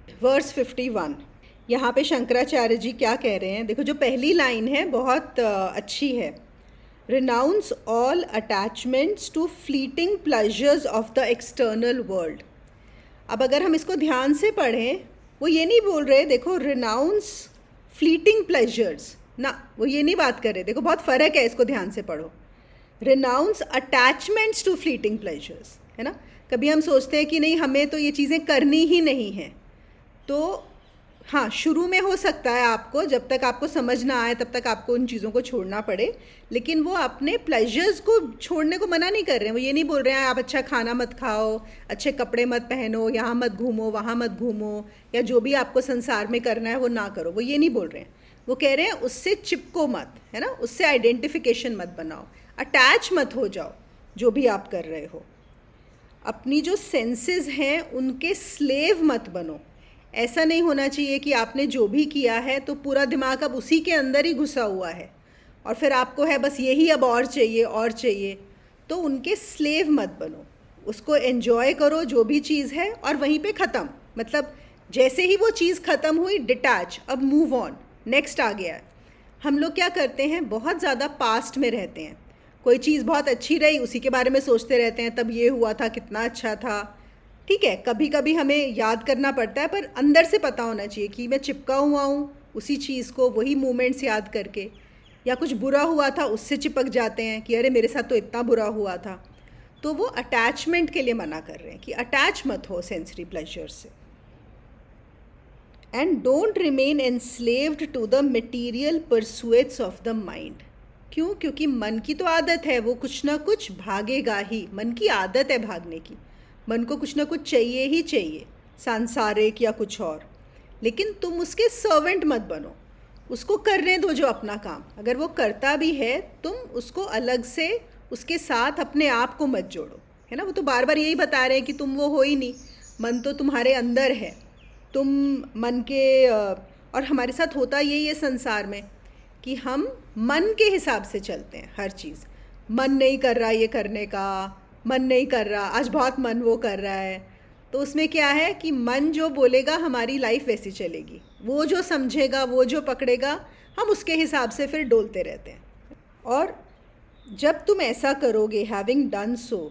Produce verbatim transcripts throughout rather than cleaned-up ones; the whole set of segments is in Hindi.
Verse fifty one. यहाँ पे शंकराचार्य जी क्या कह रहे हैं, देखो जो पहली लाइन है बहुत अ, अच्छी है। Renounce all attachments to fleeting pleasures of the external world. अब अगर हम इसको ध्यान से पढ़ें, वो ये नहीं बोल रहे देखो रिनाउंस फ्लीटिंग प्लेजर्स ना, वो ये नहीं बात कर रहे। देखो बहुत फ़र्क है, इसको ध्यान से पढ़ो। Renounce attachments to fleeting pleasures, है ना। कभी हम सोचते हैं कि नहीं हमें तो ये चीज़ें करनी ही नहीं हैं, तो हाँ शुरू में हो सकता है आपको, जब तक आपको समझ ना आए तब तक आपको उन चीज़ों को छोड़ना पड़े, लेकिन वो अपने प्लेजर्स को छोड़ने को मना नहीं कर रहे हैं। वो ये नहीं बोल रहे हैं आप अच्छा खाना मत खाओ, अच्छे कपड़े मत पहनो, यहाँ मत घूमो, वहाँ मत घूमो, या जो भी आपको संसार में करना है वो ना करो, वो ये नहीं बोल रहे हैं। वो कह रहे हैं उससे चिपको मत, है ना, उससे आइडेंटिफिकेशन मत बनाओ, अटैच मत हो जाओ जो भी आप कर रहे हो। अपनी जो सेंसेस हैं उनके स्लेव मत बनो। ऐसा नहीं होना चाहिए कि आपने जो भी किया है तो पूरा दिमाग अब उसी के अंदर ही घुसा हुआ है और फिर आपको है बस यही अब और चाहिए और चाहिए। तो उनके स्लेव मत बनो, उसको एन्जॉय करो जो भी चीज़ है और वहीं पे ख़त्म। मतलब जैसे ही वो चीज़ ख़त्म हुई, डिटैच, अब मूव ऑन, नेक्स्ट आ गया है। हम लोग क्या करते हैं, बहुत ज़्यादा पास्ट में रहते हैं। कोई चीज़ बहुत अच्छी रही, उसी के बारे में सोचते रहते हैं, तब ये हुआ था, कितना अच्छा था। ठीक है, कभी कभी हमें याद करना पड़ता है, पर अंदर से पता होना चाहिए कि मैं चिपका हुआ हूँ उसी चीज़ को, वही मोमेंट्स याद करके। या कुछ बुरा हुआ था उससे चिपक जाते हैं कि अरे मेरे साथ तो इतना बुरा हुआ था। तो वो अटैचमेंट के लिए मना कर रहे हैं कि अटैच मत हो सेंसरी प्लेजर से। And don't remain enslaved to the material pursuits of the mind. क्यों? क्योंकि मन की तो आदत है, वो कुछ ना कुछ भागेगा ही। मन की आदत है भागने की, मन को कुछ ना कुछ चाहिए ही चाहिए, सांसारिक या कुछ और। लेकिन तुम उसके सर्वेंट मत बनो, उसको करने दो जो अपना काम। अगर वो करता भी है, तुम उसको अलग से उसके साथ अपने आप को मत जोड़ो, है ना। वो तो बार बार यही बता रहे हैं कि तुम वो हो ही नहीं, मन तो तुम्हारे अंदर है, तुम मन के। और हमारे साथ होता यही है संसार में कि हम मन के हिसाब से चलते हैं हर चीज़। मन नहीं कर रहा ये करने का, मन नहीं कर रहा, आज बहुत मन वो कर रहा है, तो उसमें क्या है कि मन जो बोलेगा हमारी लाइफ वैसी चलेगी। वो जो समझेगा, वो जो पकड़ेगा, हम उसके हिसाब से फिर डोलते रहते हैं। और जब तुम ऐसा करोगे, having done so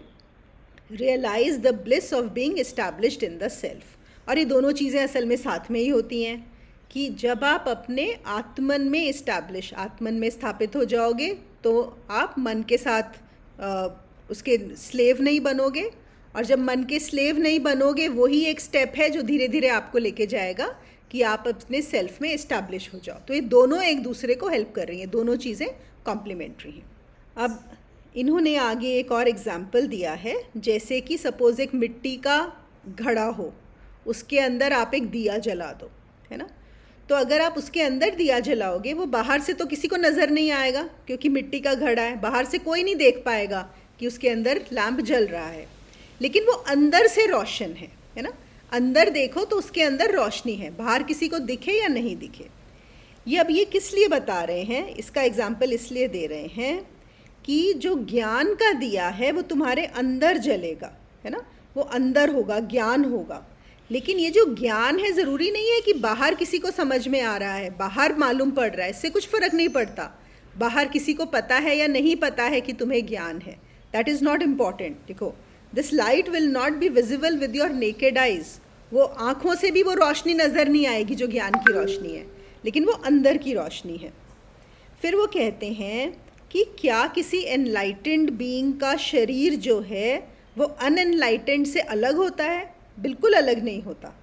realize the bliss of being established in the self. और ये दोनों चीज़ें असल में साथ में ही होती हैं कि जब आप अपने आत्मन में इस्टेब्लिश, आत्मन में स्थापित हो जाओगे, तो आप मन के साथ आ, उसके स्लेव नहीं बनोगे। और जब मन के स्लेव नहीं बनोगे, वही एक स्टेप है जो धीरे धीरे आपको लेके जाएगा कि आप अपने सेल्फ में इस्टेब्लिश हो जाओ। तो ये दोनों एक दूसरे को हेल्प कर रही हैं, दोनों चीज़ें कॉम्प्लीमेंट्री हैं। अब इन्होंने आगे एक और एग्जाम्पल दिया है, जैसे कि सपोज़ एक मिट्टी का घड़ा हो, उसके अंदर आप एक दिया जला दो, है ना। तो अगर आप उसके अंदर दिया जलाओगे, वो बाहर से तो किसी को नज़र नहीं आएगा क्योंकि मिट्टी का घड़ा है, बाहर से कोई नहीं देख पाएगा कि उसके अंदर लैंप जल रहा है, लेकिन वो अंदर से रोशन है, है ना। अंदर देखो तो उसके अंदर रोशनी है, बाहर किसी को दिखे या नहीं दिखे। ये अब ये किस लिए बता रहे हैं, इसका एग्जाम्पल इसलिए दे रहे हैं कि जो ज्ञान का दिया है वो तुम्हारे अंदर जलेगा, है ना, वो अंदर होगा, ज्ञान होगा। लेकिन ये जो ज्ञान है, ज़रूरी नहीं है कि बाहर किसी को समझ में आ रहा है, बाहर मालूम पड़ रहा है, इससे कुछ फ़र्क नहीं पड़ता। बाहर किसी को पता है या नहीं पता है कि तुम्हें ज्ञान है, दैट इज़ नॉट इम्पॉर्टेंट। देखो, this light will not be visible with your naked eyes. वो आँखों से भी वो रोशनी नज़र नहीं आएगी जो ज्ञान की रोशनी है, लेकिन वो अंदर की रोशनी है। फिर वो कहते हैं कि क्या किसी एनलाइटेंड बीइंग का शरीर जो है वो अनएनलाइटेंड से अलग होता है? बिल्कुल अलग नहीं होता।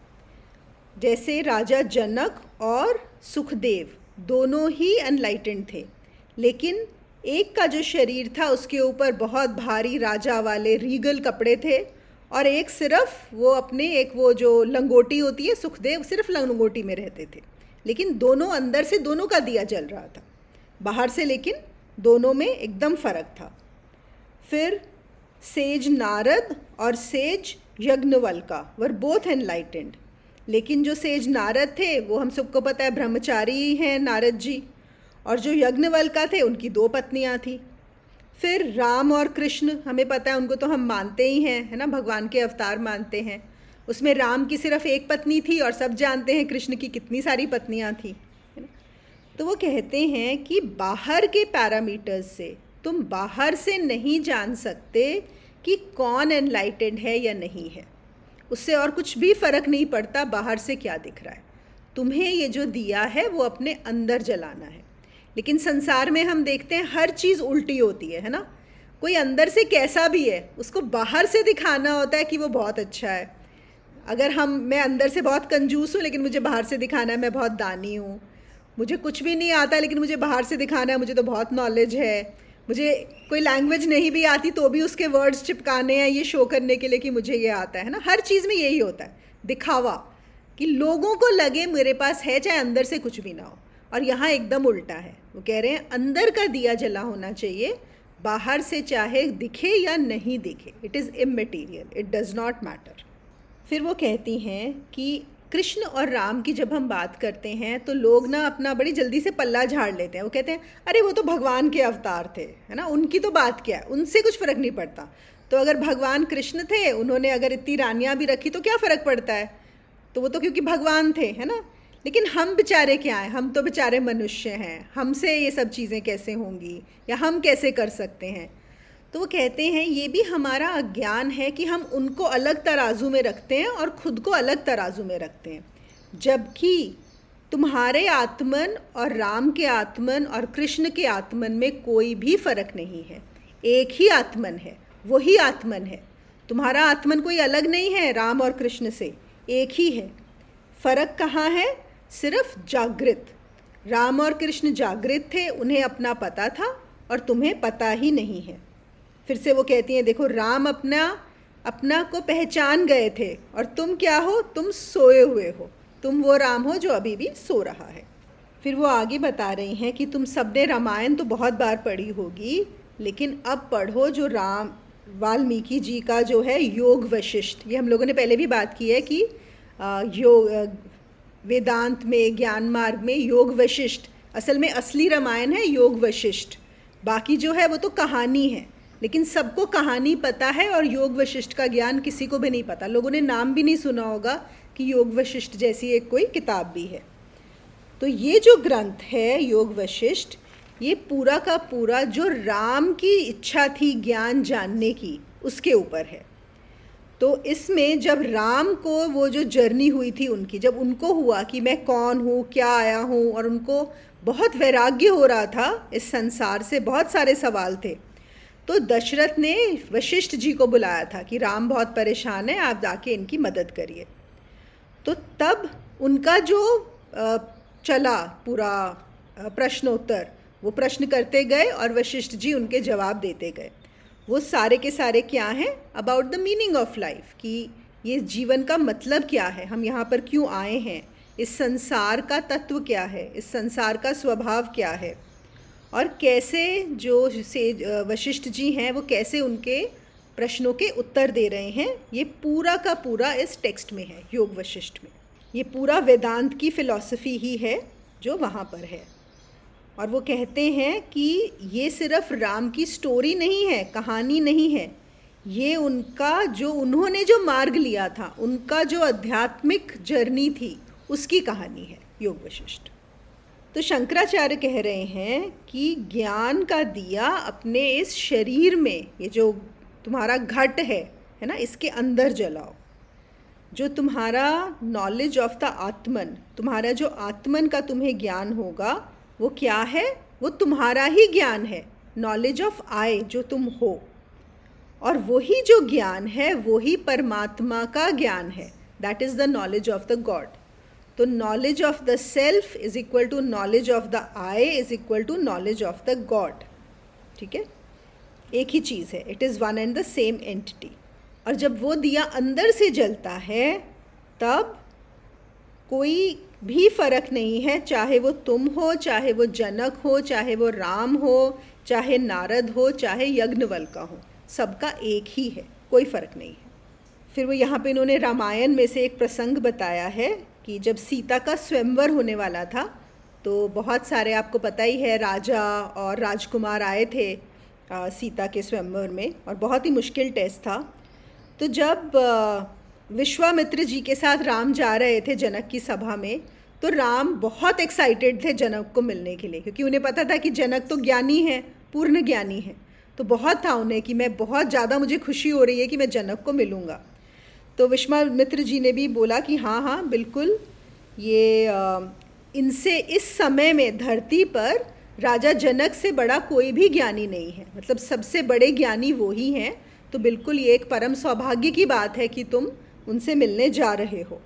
जैसे राजा जनक और सुखदेव दोनों ही अनलाइटेंड थे, लेकिन एक का जो शरीर था उसके ऊपर बहुत भारी राजा वाले रीगल कपड़े थे, और एक सिर्फ वो अपने एक वो जो लंगोटी होती है, सुखदेव सिर्फ लंगोटी में रहते थे। लेकिन दोनों अंदर से दोनों का दिया जल रहा था, बाहर से लेकिन दोनों में एकदम फ़र्क था। फिर सेज नारद और sage Yajnavalkya were both enlightened. लेकिन जो सेज नारद थे वो हम सबको पता है ब्रह्मचारी हैं नारद जी, और जो यज्ञवल्का थे उनकी दो पत्नियां थी। फिर राम और कृष्ण हमें पता है, उनको तो हम मानते ही हैं, है ना, भगवान के अवतार मानते हैं। उसमें राम की सिर्फ एक पत्नी थी और सब जानते हैं कृष्ण की कितनी सारी पत्नियां थी, है ना। तो वो कहते हैं कि बाहर के पैरामीटर्स से तुम बाहर से नहीं जान सकते कि कौन एनलाइटेंड है या नहीं है। उससे और कुछ भी फ़र्क नहीं पड़ता बाहर से क्या दिख रहा है। तुम्हें ये जो दिया है वो अपने अंदर जलाना है। लेकिन संसार में हम देखते हैं हर चीज़ उल्टी होती है, है ना। कोई अंदर से कैसा भी है उसको बाहर से दिखाना होता है कि वो बहुत अच्छा है। अगर हम मैं अंदर से बहुत कंजूस हूँ लेकिन मुझे बाहर से दिखाना है मैं बहुत दानी हूँ, मुझे कुछ भी नहीं आता लेकिन मुझे बाहर से दिखाना है मुझे तो बहुत नॉलेज है, मुझे कोई लैंग्वेज नहीं भी आती तो भी उसके वर्ड्स चिपकाने हैं ये शो करने के लिए कि मुझे ये आता है ना। हर चीज़ में यही होता है, दिखावा, कि लोगों को लगे मेरे पास है चाहे अंदर से कुछ भी ना हो। और यहाँ एकदम उल्टा है, वो कह रहे हैं अंदर का दिया जला होना चाहिए, बाहर से चाहे दिखे या नहीं दिखे, it is immaterial, it does not matter. फिर वो कहती हैं कि कृष्ण और राम की जब हम बात करते हैं तो लोग ना अपना बड़ी जल्दी से पल्ला झाड़ लेते हैं। वो कहते हैं अरे वो तो भगवान के अवतार थे, है ना, उनकी तो बात क्या है, उनसे कुछ फ़र्क नहीं पड़ता। तो अगर भगवान कृष्ण थे, उन्होंने अगर इतनी रानियाँ भी रखी तो क्या फ़र्क पड़ता है, तो वो तो क्योंकि भगवान थे, है ना। लेकिन हम बेचारे क्या हैं, हम तो बेचारे मनुष्य हैं, हमसे ये सब चीज़ें कैसे होंगी या हम कैसे कर सकते हैं। तो वो कहते हैं ये भी हमारा अज्ञान है कि हम उनको अलग तराजू में रखते हैं और ख़ुद को अलग तराजू में रखते हैं, जबकि तुम्हारे आत्मन और राम के आत्मन और कृष्ण के आत्मन में कोई भी फ़र्क नहीं है। एक ही आत्मन है, वही आत्मन है। तुम्हारा आत्मन कोई अलग नहीं है राम और कृष्ण से, एक ही है। फ़र्क कहाँ है, सिर्फ जागृत। राम और कृष्ण जागृत थे, उन्हें अपना पता था और तुम्हें पता ही नहीं है। फिर से वो कहती हैं देखो राम अपना अपना को पहचान गए थे और तुम क्या हो, तुम सोए हुए हो, तुम वो राम हो जो अभी भी सो रहा है। फिर वो आगे बता रही हैं कि तुम सबने रामायण तो बहुत बार पढ़ी होगी, लेकिन अब पढ़ो जो राम वाल्मीकि जी का जो है योग वशिष्ठ। ये हम लोगों ने पहले भी बात की है कि योग वेदांत में, ज्ञान मार्ग में योग वशिष्ठ, असल में असली रामायण है योग वशिष्ठ। बाकी जो है वो तो कहानी है, लेकिन सबको कहानी पता है और योग वशिष्ठ का ज्ञान किसी को भी नहीं पता। लोगों ने नाम भी नहीं सुना होगा कि योग वशिष्ठ जैसी एक कोई किताब भी है। तो ये जो ग्रंथ है योग वशिष्ठ, ये पूरा का पूरा जो राम की इच्छा थी ज्ञान जानने की, उसके ऊपर है। तो इसमें जब राम को वो जो जर्नी हुई थी उनकी, जब उनको हुआ कि मैं कौन हूँ, क्या आया हूँ, और उनको बहुत वैराग्य हो रहा था इस संसार से, बहुत सारे सवाल थे, तो दशरथ ने वशिष्ठ जी को बुलाया था कि राम बहुत परेशान है, आप जाके इनकी मदद करिए। तो तब उनका जो चला पूरा प्रश्नोत्तर, वो प्रश्न करते गए और वशिष्ठ जी उनके जवाब देते गए। वो सारे के सारे क्या हैं, about the meaning of life, कि ये जीवन का मतलब क्या है, हम यहाँ पर क्यों आए हैं, इस संसार का तत्व क्या है, इस संसार का स्वभाव क्या है, और कैसे जो से वशिष्ठ जी हैं वो कैसे उनके प्रश्नों के उत्तर दे रहे हैं। ये पूरा का पूरा इस टेक्स्ट में है, योग वशिष्ठ में। ये पूरा वेदांत की फ़िलॉसफी ही है जो वहाँ पर है। और वो कहते हैं कि ये सिर्फ राम की स्टोरी नहीं है, कहानी नहीं है, ये उनका जो उन्होंने जो मार्ग लिया था, उनका जो आध्यात्मिक जर्नी थी, उसकी कहानी है योग वशिष्ठ। तो शंकराचार्य कह रहे हैं कि ज्ञान का दिया अपने इस शरीर में, ये जो तुम्हारा घट है है ना, इसके अंदर जलाओ। जो तुम्हारा नॉलेज ऑफ द आत्मन, तुम्हारा जो आत्मन का तुम्हें ज्ञान होगा, वो क्या है, वो तुम्हारा ही ज्ञान है, नॉलेज ऑफ आई, जो तुम हो। और वही जो ज्ञान है वही परमात्मा का ज्ञान है, that is the knowledge of the God. तो knowledge of the self is equal to knowledge of the I is equal to knowledge of the God. ठीक है, एक ही चीज़ है, it is one and the same entity. और जब वो दिया अंदर से जलता है तब कोई भी फ़र्क नहीं है, चाहे वो तुम हो, चाहे वो जनक हो, चाहे वो राम हो, चाहे नारद हो, चाहे यज्ञवल्का हो, सबका एक ही है, कोई फ़र्क नहीं है। फिर वो यहाँ पे इन्होंने रामायण में से एक प्रसंग बताया है कि जब सीता का स्वयंवर होने वाला था तो बहुत सारे, आपको पता ही है, राजा और राजकुमार आए थे आ, सीता के स्वयंवर में, और बहुत ही मुश्किल टेस्ट था। तो जब आ, विश्वामित्र जी के साथ राम जा रहे थे जनक की सभा में, तो राम बहुत एक्साइटेड थे जनक को मिलने के लिए, क्योंकि उन्हें पता था कि जनक तो ज्ञानी है, पूर्ण ज्ञानी है। तो बहुत था उन्हें कि मैं बहुत ज़्यादा मुझे खुशी हो रही है कि मैं जनक को मिलूँगा। तो विश्वामित्र जी ने भी बोला कि हाँ हाँ बिल्कुल, ये इनसे इस समय में धरती पर राजा जनक से बड़ा कोई भी ज्ञानी नहीं है, मतलब सबसे बड़े ज्ञानी वो ही हैं। तो बिल्कुल ये एक परम सौभाग्य की बात है कि तुम उनसे मिलने जा रहे हो।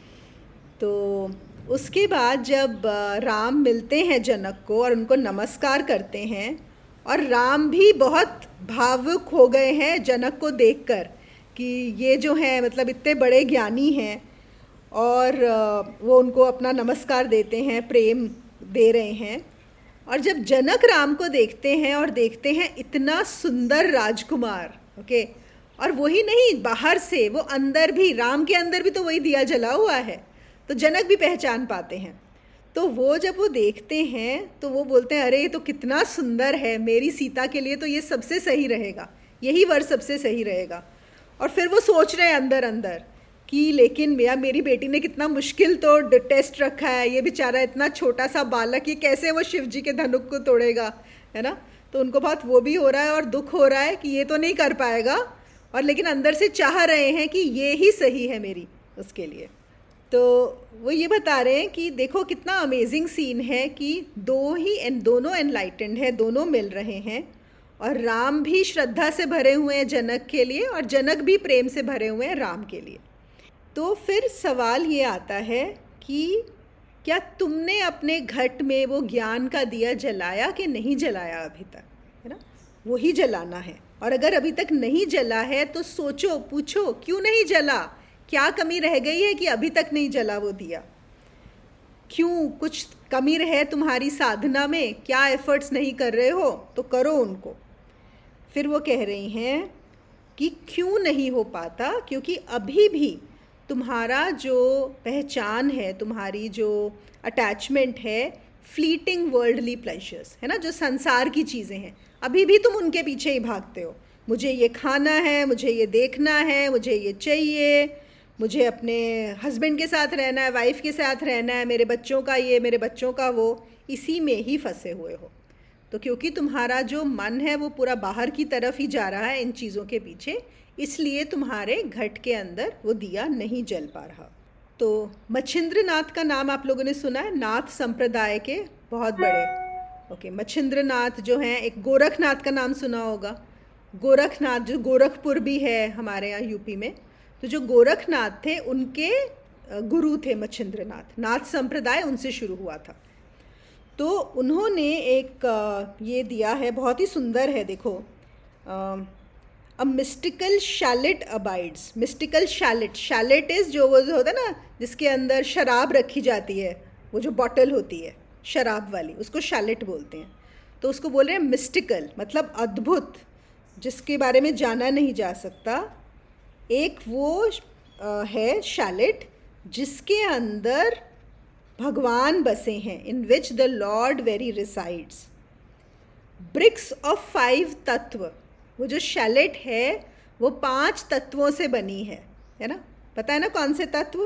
तो उसके बाद जब राम मिलते हैं जनक को और उनको नमस्कार करते हैं, और राम भी बहुत भावुक हो गए हैं जनक को देखकर कि ये जो हैं मतलब इतने बड़े ज्ञानी हैं, और वो उनको अपना नमस्कार देते हैं, प्रेम दे रहे हैं। और जब जनक राम को देखते हैं और देखते हैं इतना सुंदर राजकुमार, ओके, और वही नहीं बाहर से, वो अंदर भी, राम के अंदर भी तो वही दिया जला हुआ है, तो जनक भी पहचान पाते हैं। तो वो जब वो देखते हैं तो वो बोलते हैं अरे ये तो कितना सुंदर है, मेरी सीता के लिए तो ये सबसे सही रहेगा, यही वर सबसे सही रहेगा। और फिर वो सोच रहे हैं अंदर अंदर कि लेकिन मेरा मेरी बेटी ने कितना मुश्किल तो टेस्ट रखा है, ये बेचारा इतना छोटा सा बालक, ये कैसे वो शिव जी के धनुक को तोड़ेगा, है ना। तो उनको बहुत वो भी हो रहा है और दुख हो रहा है कि ये तो नहीं कर पाएगा, और लेकिन अंदर से चाह रहे हैं कि ये ही सही है मेरी उसके लिए। तो वो ये बता रहे हैं कि देखो कितना अमेजिंग सीन है कि दो ही एन दोनों एनलाइटेंड है, दोनों मिल रहे हैं, और राम भी श्रद्धा से भरे हुए हैं जनक के लिए, और जनक भी प्रेम से भरे हुए हैं राम के लिए। तो फिर सवाल ये आता है कि क्या तुमने अपने घट में वो ज्ञान का दिया जलाया कि नहीं जलाया अभी तक, है ना। वही जलाना है, और अगर अभी तक नहीं जला है तो सोचो, पूछो क्यों नहीं जला, क्या कमी रह गई है कि अभी तक नहीं जला वो दिया, क्यों कुछ कमी रहे तुम्हारी साधना में, क्या एफर्ट्स नहीं कर रहे हो, तो करो उनको। फिर वो कह रही हैं कि क्यों नहीं हो पाता, क्योंकि अभी भी तुम्हारा जो पहचान है, तुम्हारी जो अटैचमेंट है फ्लीटिंग वर्ल्डली प्लेजर्स, है ना, जो संसार की चीज़ें हैं, अभी भी तुम उनके पीछे ही भागते हो। मुझे ये खाना है, मुझे ये देखना है, मुझे ये चाहिए, मुझे अपने हस्बैंड के साथ रहना है, वाइफ के साथ रहना है, मेरे बच्चों का ये, मेरे बच्चों का वो, इसी में ही फंसे हुए हो। तो क्योंकि तुम्हारा जो मन है वो पूरा बाहर की तरफ ही जा रहा है इन चीज़ों के पीछे, इसलिए तुम्हारे घट के अंदर वो दिया नहीं जल पा रहा। तो मच्छिंद्र नाथ का नाम आप लोगों ने सुना है, नाथ संप्रदाय के बहुत बड़े, ओके। मच्छिंद्र नाथ जो हैं, एक गोरखनाथ का नाम सुना होगा, गोरखनाथ जो गोरखपुर भी है हमारे यहाँ यूपी में। तो जो गोरखनाथ थे उनके गुरु थे मच्छिंद्र नाथ, नाथ संप्रदाय उनसे शुरू हुआ था। तो उन्होंने एक ये दिया है, बहुत ही सुंदर है, देखो, a mystical chalet abides. Mystical chalet, chalet is जो वो जो होता है ना जिसके अंदर शराब रखी जाती है, वो जो बॉटल होती है शराब वाली, उसको शैलेट बोलते हैं। तो उसको बोल रहे हैं मिस्टिकल, मतलब अद्भुत, जिसके बारे में जाना नहीं जा सकता। एक वो आ, है शैलेट जिसके अंदर भगवान बसे हैं, in which the lord very resides. Bricks of five तत्व, वो जो शैलेट है वो पांच तत्वों से बनी है, है ना। पता है ना कौन से तत्व?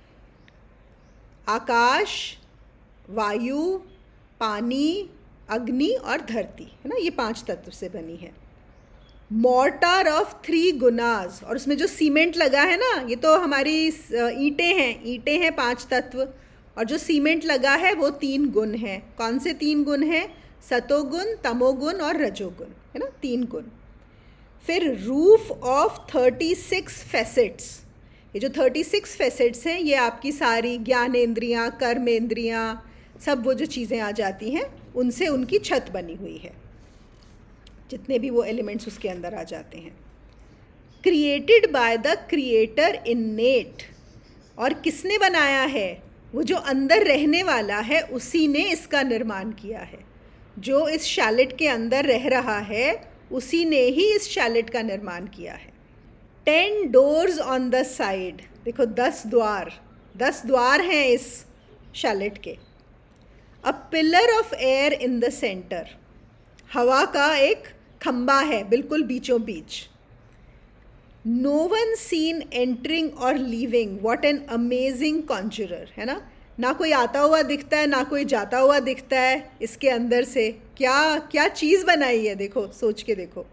आकाश, वायु, पानी, अग्नि और धरती, है ना, ये पांच तत्व से बनी है। मॉर्टार ऑफ थ्री गुनाज, और उसमें जो सीमेंट लगा है ना, ये तो हमारी ईंटें हैं, ईंटें हैं पांच तत्व, और जो सीमेंट लगा है वो तीन गुण हैं। कौन से तीन गुण हैं? सतोगुण, तमोगुण और रजोगुण, है ना, तीन गुण। फिर roof of thirty six facets, ये जो थर्टी सिक्स फैसेट्स हैं ये आपकी सारी ज्ञानेंद्रियाँ, कर्मेंद्रियाँ, सब वो जो चीज़ें आ जाती हैं उनसे उनकी छत बनी हुई है, जितने भी वो एलिमेंट्स उसके अंदर आ जाते हैं। Created by the creator innate, और किसने बनाया है? वो जो अंदर रहने वाला है उसी ने इसका निर्माण किया है। जो इस शैलेट के अंदर रह रहा है उसी ने ही इस शैलेट का निर्माण किया है। Ten doors on the side, देखो दस द्वार, दस द्वार हैं इस शैलेट के। A pillar of air in the center, हवा का एक खंबा है बिल्कुल बीचों बीच। नो वन सीन एंटरिंग और leaving, what an amazing conjurer, है ना। ना कोई आता हुआ दिखता है ना कोई जाता हुआ दिखता है इसके अंदर से। क्या क्या चीज़ बनाई है, देखो सोच के देखो।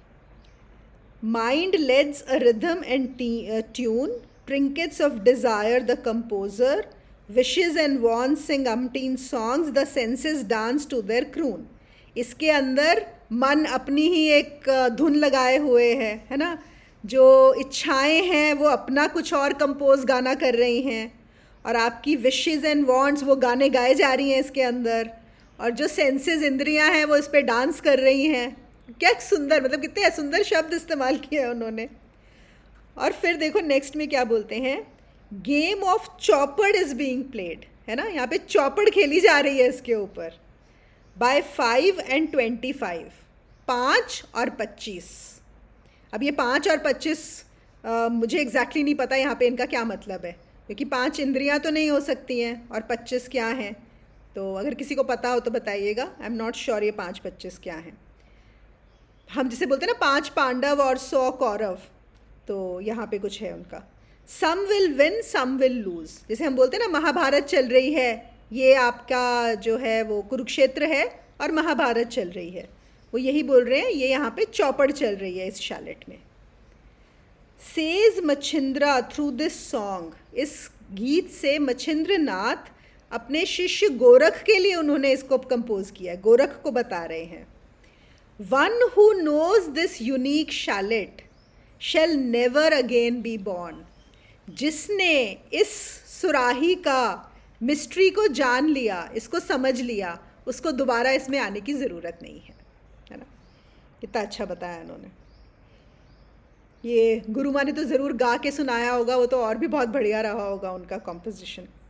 Mind leads a rhythm and tune, trinkets of desire the composer, wishes and wants sing umpteen songs, the senses dance to their croon। इसके अंदर मन अपनी ही एक धुन लगाए हुए है है ना। जो इच्छाएं हैं वो अपना कुछ और कंपोज गाना कर रही हैं, और आपकी विशेस एंड वांट्स वो गाने गाए जा रही हैं इसके अंदर, और जो सेंसेस इंद्रियां हैं वो इस पर डांस कर रही हैं। क्या सुंदर, मतलब कितने सुंदर शब्द इस्तेमाल किए हैं उन्होंने। और फिर देखो नेक्स्ट में क्या बोलते हैं, game of chaupar is being played, है ना। यहाँ पे चौपड़ खेली जा रही है इसके ऊपर। By five and twenty five, पाँच और पच्चीस। अब ये पाँच और पच्चीस मुझे एग्जैक्टली exactly नहीं पता यहाँ पे इनका क्या मतलब है, क्योंकि पांच इंद्रियां तो नहीं हो सकती हैं और पच्चीस क्या हैं। तो अगर किसी को पता हो तो बताइएगा। आई एम नॉट श्योर ये पाँच पच्चीस क्या हैं। हम जिसे बोलते हैं ना पांच पांडव और सौ कौरव, तो यहाँ पे कुछ है उनका। Some will win some will lose, जैसे हम बोलते हैं ना महाभारत चल रही है, ये आपका जो है वो कुरुक्षेत्र है और महाभारत चल रही है, वो यही बोल रहे हैं। ये यहाँ पे चौपड़ चल रही है इस शैलेट में। Says Machhindra through this song, इस गीत से मच्छिंद्र नाथ अपने शिष्य गोरख के लिए उन्होंने इसको कंपोज किया है, गोरख को बता रहे हैं। One who knows this unique chalet shall never again be born, जिसने इस सुराही का मिस्ट्री को जान लिया, इसको समझ लिया, उसको दोबारा इसमें आने की ज़रूरत नहीं है, है ना। कितना अच्छा बताया उन्होंने। ये गुरु माँ ने तो ज़रूर गा के सुनाया होगा, वो तो और भी बहुत बढ़िया रहा होगा उनका कॉम्पोजिशन।